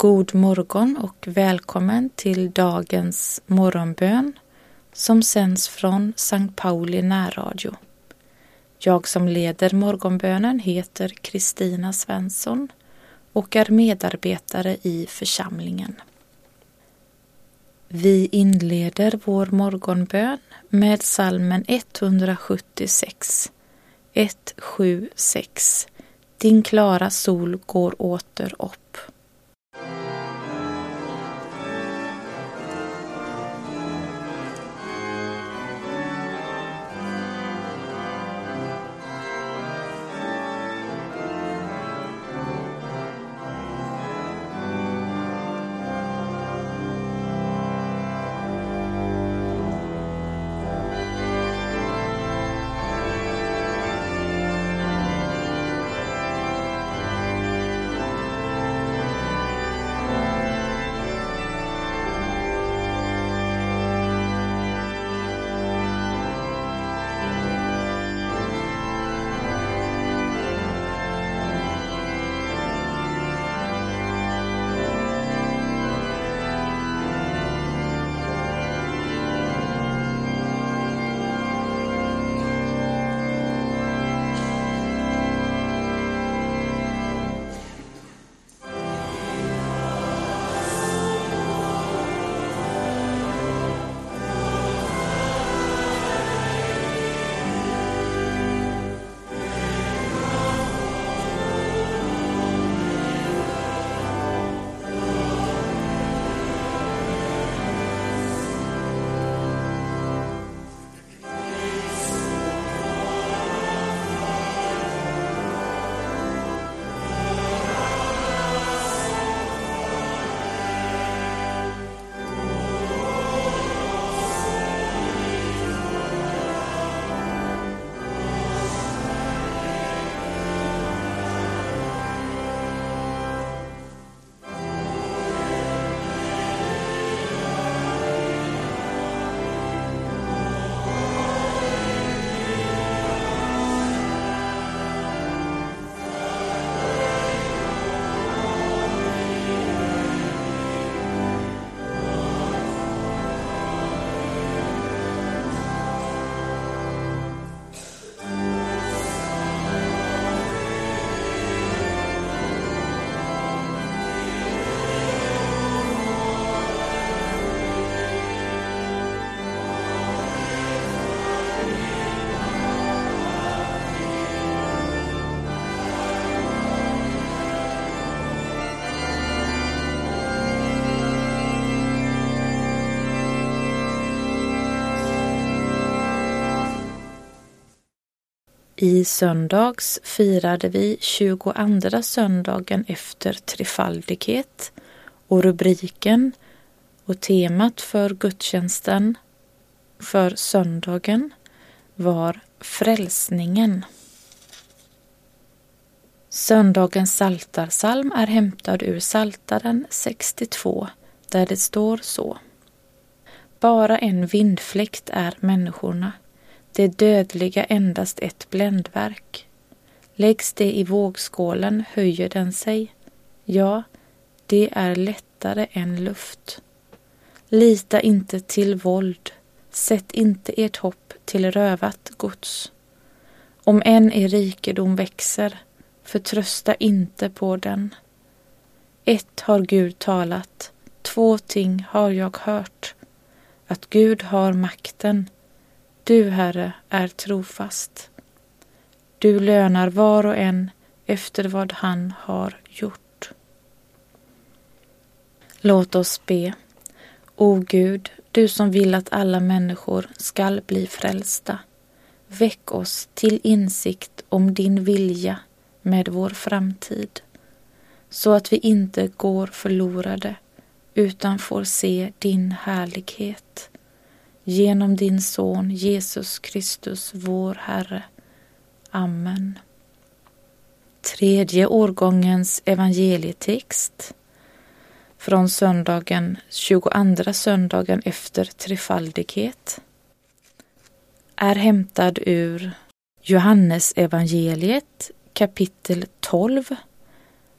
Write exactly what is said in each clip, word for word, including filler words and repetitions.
God morgon och välkommen till dagens morgonbön som sänds från Sankt Pauli närradio. Jag som leder morgonbönen heter Kristina Svensson och är medarbetare i församlingen. Vi inleder vår morgonbön med psalmen etthundrasjuttiosex, ett sju sex. Din klara sol går åter upp. I söndags firade vi tjugoandra söndagen efter trefaldighet och rubriken och temat för gudstjänsten för söndagen var frälsningen. Söndagens psaltarpsalm är hämtad ur Psaltaren sextiotvå där det står så: Bara en vindfläkt är människorna. Det dödliga endast ett bländverk. Läggs det i vågskålen höjer den sig. Ja, det är lättare än luft. Lita inte till våld. Sätt inte ert hopp till rövat gods. Om än er rikedom växer, förtrösta inte på den. Ett har Gud talat, två ting har jag hört. Att Gud har makten. Du, Herre, är trofast. Du lönar var och en efter vad han har gjort. Låt oss be. O Gud, du som vill att alla människor skall bli frälsta. Väck oss till insikt om din vilja med vår framtid, så att vi inte går förlorade utan får se din härlighet. Genom din son Jesus Kristus, vår Herre. Amen. Tredje årgångens evangelietext från söndagen, tjugoandra söndagen efter trefaldighet, är hämtad ur Johannes evangeliet kapitel tolv,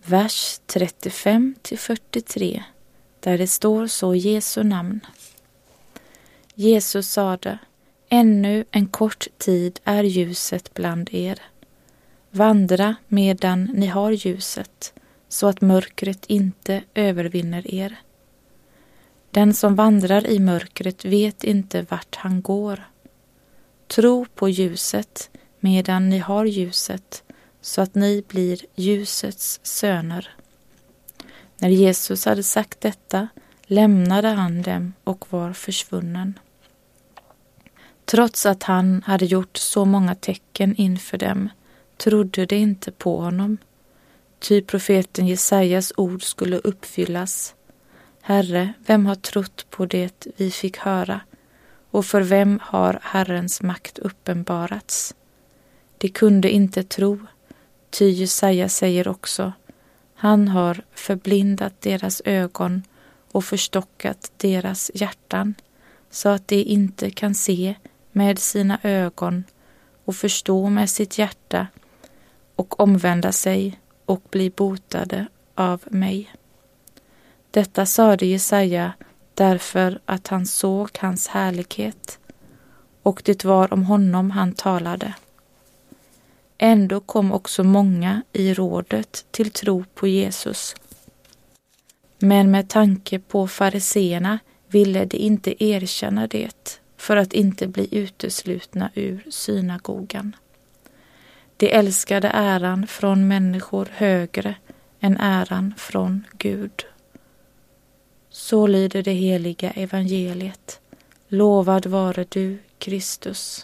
vers trettiofem till fyrtiotre, där det står så i Jesu namn. Jesus sade: ännu en kort tid är ljuset bland er. Vandra medan ni har ljuset, så att mörkret inte övervinner er. Den som vandrar i mörkret vet inte vart han går. Tro på ljuset medan ni har ljuset, så att ni blir ljusets söner. När Jesus hade sagt detta lämnade han dem och var försvunnen. Trots att han hade gjort så många tecken inför dem trodde de inte på honom. Ty profeten Jesajas ord skulle uppfyllas. Herre, vem har trott på det vi fick höra? Och för vem har Herrens makt uppenbarats? De kunde inte tro, ty Jesaja säger också: han har förblindat deras ögon och förstockat deras hjärtan, så att de inte kan se med sina ögon och förstå med sitt hjärta och omvända sig och bli botade av mig. Detta sade Jesaja därför att han såg hans härlighet, och det var om honom han talade. Ändå kom också många i rådet till tro på Jesus. Men med tanke på fariseerna ville de inte erkänna det, för att inte bli uteslutna ur synagogan. De älskade äran från människor högre än äran från Gud. Så lyder det heliga evangeliet. Lovad vare du, Kristus.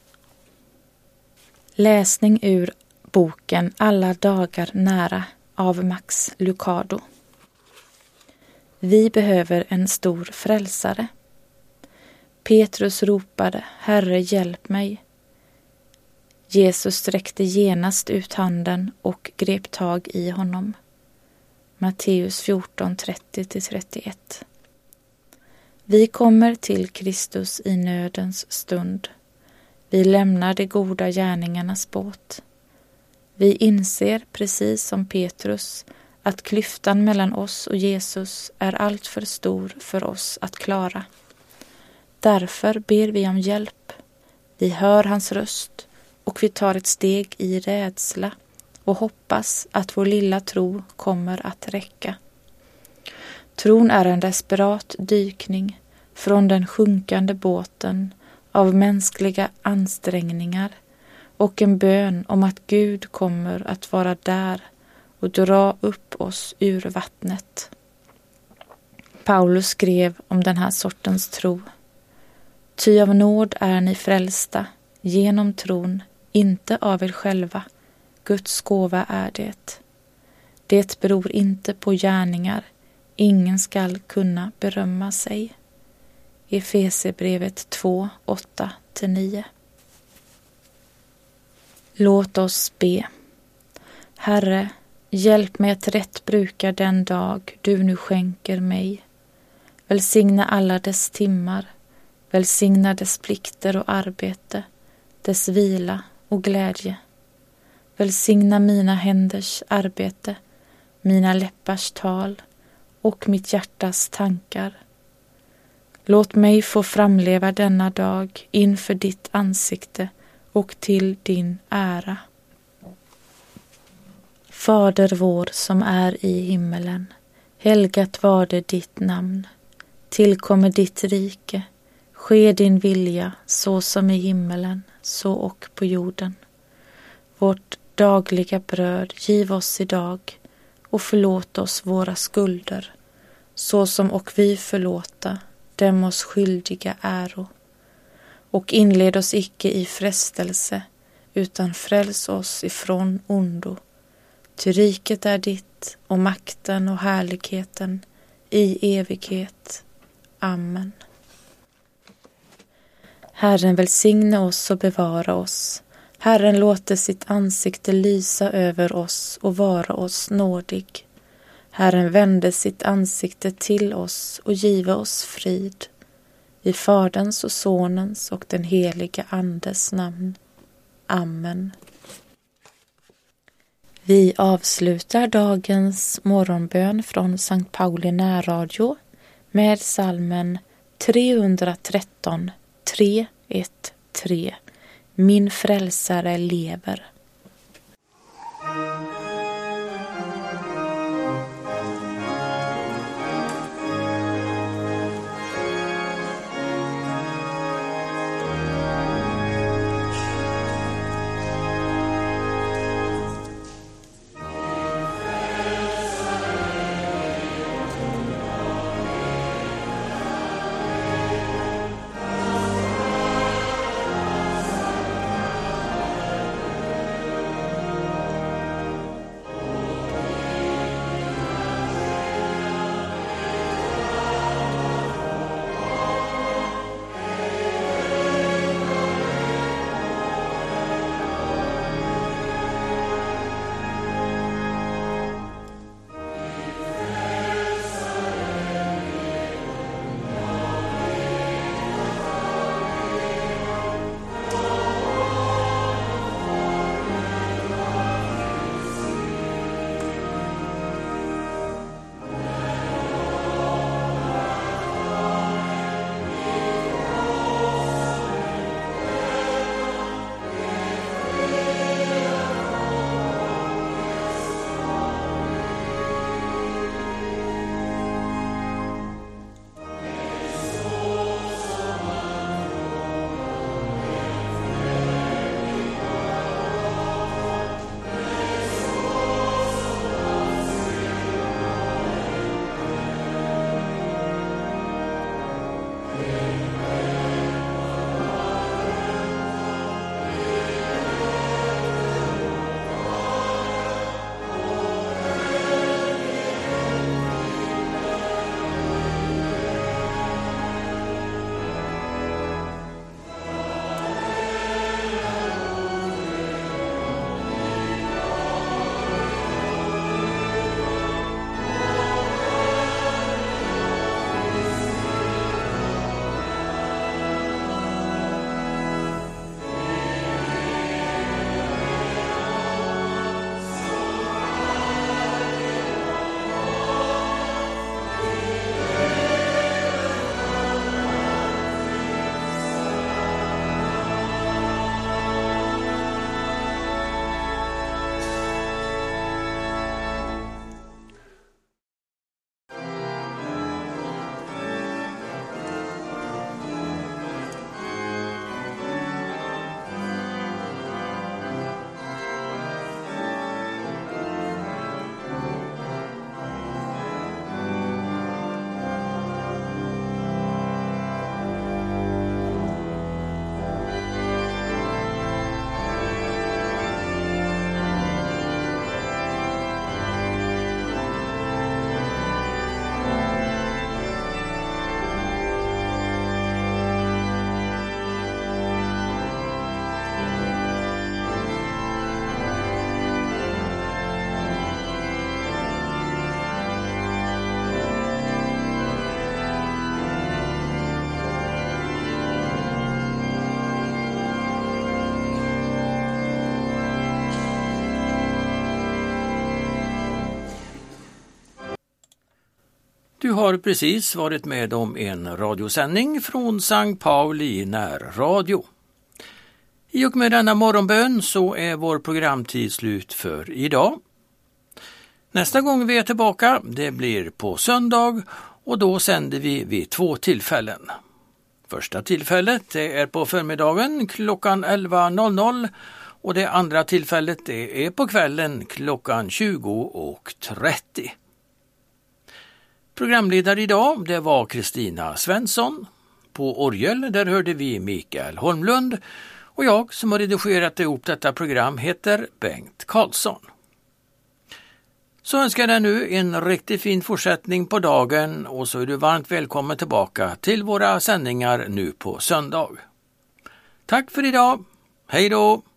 Läsning ur boken Alla dagar nära av Max Lucado. Vi behöver en stor frälsare. Petrus ropade: Herre, hjälp mig. Jesus sträckte genast ut handen och grep tag i honom. Matteus fjorton, trettio till trettioett. Vi kommer till Kristus i nödens stund. Vi lämnar de goda gärningarnas båt. Vi inser, precis som Petrus, att klyftan mellan oss och Jesus är allt för stor för oss att klara. Därför ber vi om hjälp. Vi hör hans röst och vi tar ett steg i rädsla och hoppas att vår lilla tro kommer att räcka. Tron är en desperat dykning från den sjunkande båten av mänskliga ansträngningar och en bön om att Gud kommer att vara där och dra upp oss ur vattnet. Paulus skrev om den här sortens tro: Ty av nåd är ni frälsta, genom tron, inte av er själva. Guds gåva är det. Det beror inte på gärningar, ingen skall kunna berömma sig. Efesierbrevet två, åtta till nio. Låt oss be. Herre, hjälp mig att rätt bruka den dag du nu skänker mig. Välsigna alla dess timmar, välsigna dess plikter och arbete, dess vila och glädje. Välsigna mina händers arbete, mina läppars tal och mitt hjärtas tankar. Låt mig få framleva denna dag inför ditt ansikte och till din ära. Fader vår som är i himmelen, helgat var det ditt namn. Tillkommer ditt rike, ske din vilja så som i himmelen, så och på jorden. Vårt dagliga bröd giv oss idag och förlåt oss våra skulder, så som och vi förlåta dem oss skyldiga äro. Och inled oss icke i frestelse, utan fräls oss ifrån ondo. Ty riket är ditt, och makten och härligheten i evighet. Amen. Herren välsigne oss och bevara oss. Herren låter sitt ansikte lysa över oss och vara oss nådig. Herren vände sitt ansikte till oss och give oss frid. I Faderns och Sonens och den helige Andes namn. Amen. Vi avslutar dagens morgonbön från Sankt Pauli närradio med psalmen trehundratretton tre ett tre. Min frälsare lever. Du har precis varit med om en radiosändning från Sankt Pauli närradio. I och med denna morgonbön så är vår programtid slut för idag. Nästa gång vi är tillbaka, det blir på söndag och då sänder vi vid två tillfällen. Första tillfället det är på förmiddagen klockan elva och det andra tillfället det är på kvällen klockan tjugo trettio. Programledare idag det var Kristina Svensson. På orgel där hörde vi Mikael Holmlund och jag som har redigerat ihop detta program heter Bengt Karlsson. Så önskar jag nu en riktigt fin fortsättning på dagen och så är du varmt välkommen tillbaka till våra sändningar nu på söndag. Tack för idag. Hej då!